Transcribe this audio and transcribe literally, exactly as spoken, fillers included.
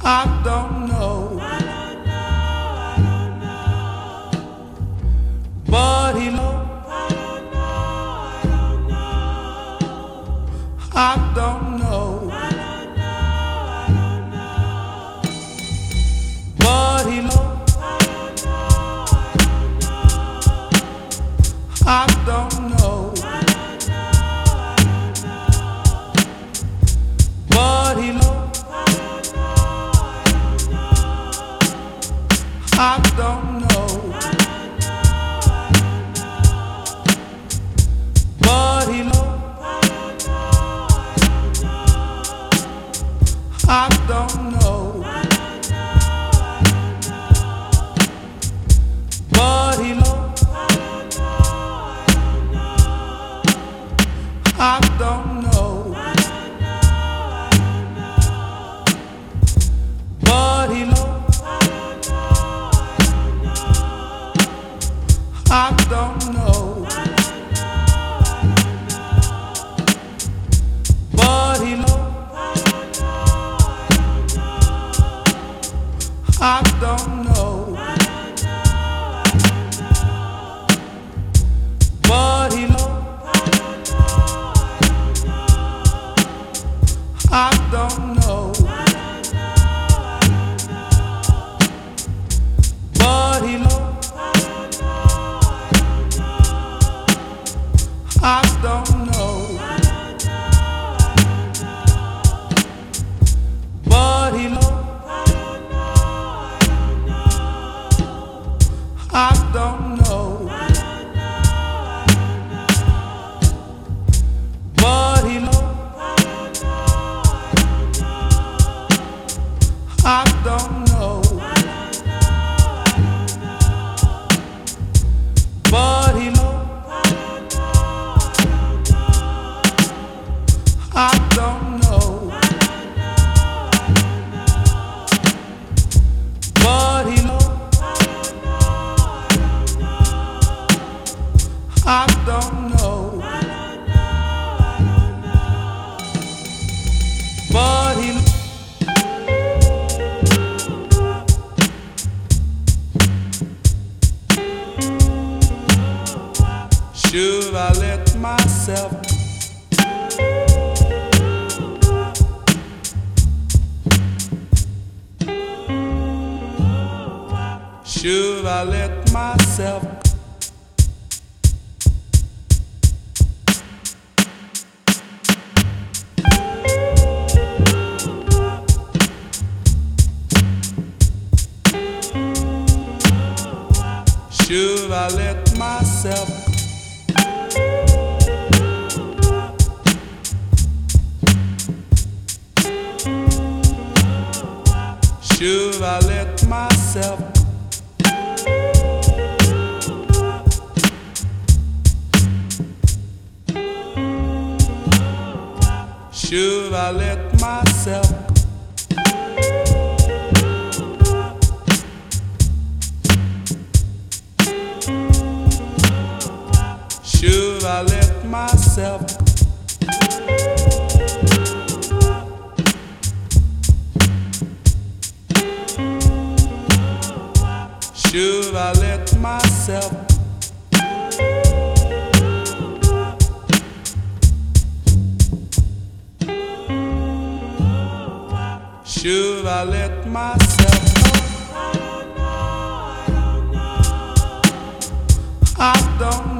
I don't know. I don't know, I don't know. But he knows. I don't know, I don't know. I don't know. I don't know, I don't know. But he knows. I don't know, I don't know. I don't know. I don't know, I don't know. But he knows. I don't know. I don't know, I don't know. But he knows. I don't know, I don't know. I don't know. I don't know, I don't know. But he knows. I don't know, I don't know. I don't know. I don't know, I don't know. But he knows. I don't know. I don't know, I don't know. But he knows. I don't know, I don't know. I don't know. I don't know, I don't know. But he knows. I don't know, I don't know. I don't know. I don't know, I don't know. But he knows. I don't know. I don't know, I don't know. But he knows. I don't know, I don't know. I don't know. I don't know, I don't know. But he knows. I don't know, I don't know. I don't know. I don't know, I don't know. But he knows. I don't know. I don't know, I don't know. But he knows. I don't know, I don't know. I don't know. I don't know, I don't know. But he knows. Should I let myself Should I let myself Should I let myself Should I let myself Should I let myself Should I let myself Should I let myself Should I let myself I don't know, I don't know. I don't